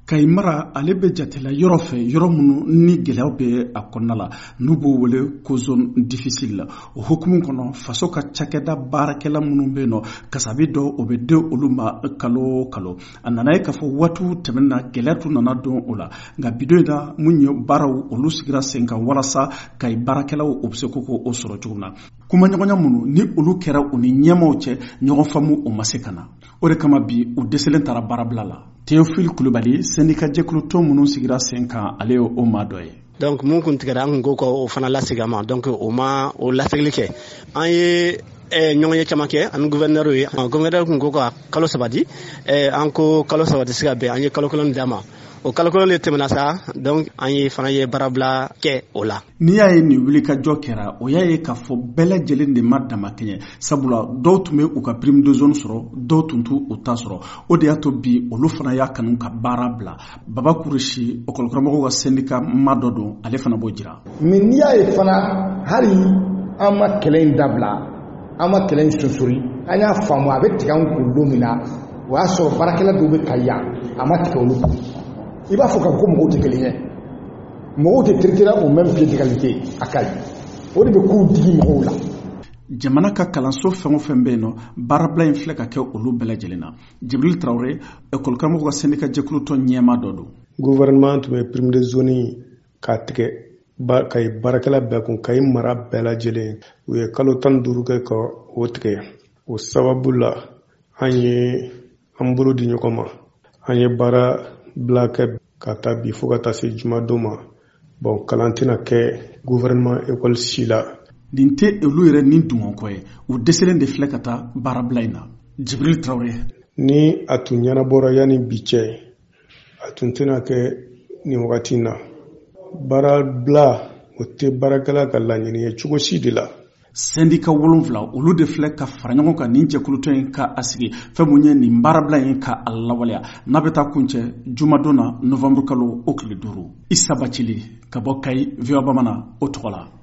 Kayi mara ale bɛ jatela yɔrɔ fɛ yɔrɔ minnu ni gɛlɛyaw bɛ a kɔnɔna la n'u b'o wele ko zone difficile la o hukumu kɔnɔ faso ka cakɛda baarakɛla minnu bɛ yen nɔ kasabi dɔ o bɛ di olu ma kalo kalo a nana ye k'a fɔ waatiw tɛmɛna gɛlɛya tun nana don o la nka bidon in na mun ye baaraw olu sigira sen kan walasa Kayi baarakɛlaw o bɛ se k'o sɔrɔ cogo min na kumaɲɔgɔnya minnu ni olu kɛra u ni ɲɛmaw cɛ ɲɔgɔn faamu o ma se ka na o de kama bi u dɛsɛlen taara baarabila la Théophile Kulibali syndicat jɛkulu tɔn minnu sigira sen kan ale ye o maa dɔ ye. Donc mun kun tigɛra an kun ko o fana lasigi ma donc o ma o lasegili kɛ an ye ɲɔgɔn ye caman kɛ ani gouverneur ye gouverneur kun ko ka kalo 3 di an ko kalo 3 tɛ se ka bɛn an ye kalo 1 d'a ma o kalo 1 de tɛmɛna sa donc an ye fana ye baarabila kɛ o la. N'i y'a ye nin wulikajɔ kɛra o y'a ye k'a fɔ bɛɛ lajɛlen de ma dama kɛɲɛ sabula dɔw tun bɛ u ka prime de zone sɔrɔ dɔw tun t'u ta sɔrɔ o de y'a to bi olu fana y'a kanu ka baara bila Baba Kurusi école-karamɔgɔw ka syndicat ma dɔ don ale fana b'o jira. Mais n'i y'a ye fana hali an ma kɛlɛ in dabila an ma kɛlɛ in susuri an y'a faamu a bɛ tigɛ an kun don min na o y'a sɔrɔ baarakɛla dɔw bɛ Kayi yan a ma tigɛ olu kun i b'a fɔ ka ko mɔgɔw tɛ kelen ye mɔgɔw tɛ traiter au même pied d'égalité a Kayi o de bɛ k'u digi mɔgɔw la. Jamana ka kalanso fɛn o fɛn bɛ yen nɔ baarabila in filɛ ka kɛ olu bɛɛ lajɛlen na Jibril Traoré école-karamɔgɔw ka syndicat jɛkulu tɔn ɲɛmaa dɔ don. Gouvernement tun bɛ prime de zone k'a tigɛ Kayi baarakɛla bɛɛ kun Kayi mara bɛɛ lajɛlen u ye kalo 15 kɛ ka o tigɛ o sababu la an ye an bolo di ɲɔgɔn ma an ye baara bila kɛ ka taa bi fo ka taa se jumadon ma bon kalan tɛna kɛ gouvernement école si la. Nin tɛ olu yɛrɛ ni dungɔnkɔ ye u dɛsɛlen de filɛ ka taa baarabila in na Jibril Traoré. Ni a tun ɲɛnabɔra yanni bi cɛ a tun tɛna kɛ nin wagati in na baarabila o tɛ baarakɛla ka laɲini ye cogo si de la. Syndicat 7 olu de filɛ ka fara ɲɔgɔn kan nin jɛkulutɔn in ka a sigi fɛn mun ye nin baarabila in ka a lawaleya n'a bɛ taa kuncɛ jumadon na novembre kalo o tile 5 Isa Bacili ka bɔ Kayi VOA Bamanan o tɔgɔ la.